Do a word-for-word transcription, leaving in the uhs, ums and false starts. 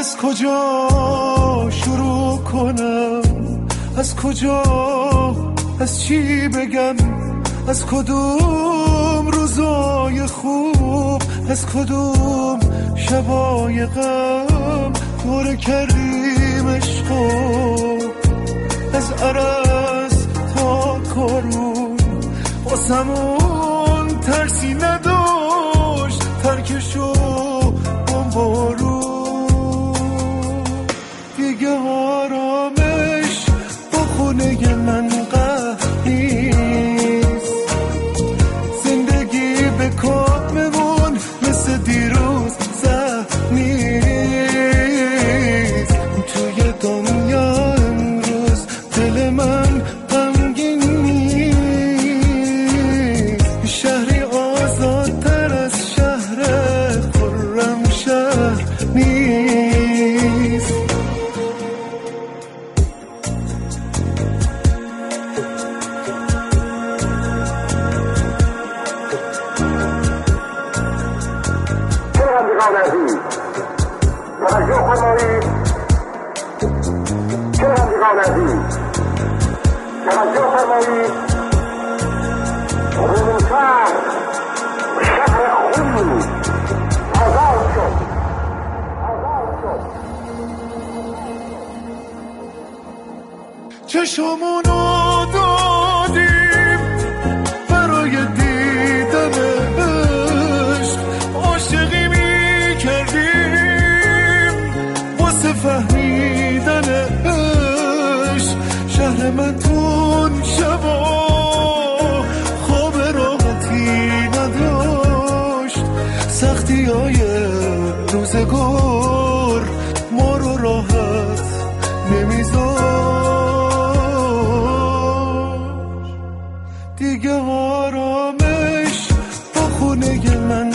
از کجا شروع کنم، از کجا، از چی بگم، از کدوم روزای خوب، از کدوم شبای غم دوره کردیم عشقو، از عرض تا کارون واسمون ترسی نداشت، ترکشو بمبارون دیگه آرامش با خونه من قهر نیست، زندگی به کاممون مثل دیروز زهر نیست، توی دنیا امروز دل من غمگین نیست، شهری آزادتر از شهر خرم شهر نیست. شنوندگان عزیز توجه فرمایید، شنوندگان عزیز توجه فرمایید، رومونتر شهر خون آزاد شد، آزاد شد. چشمونو دادیم برای دیدن عشق، عاشقی میکردیم واسه فهمیدن عشق، شهر من تون شبا خواب راحتی نداشت، سختی های روزگار ما رو راحت نمیذاشت، دیگه آرامش با خونه من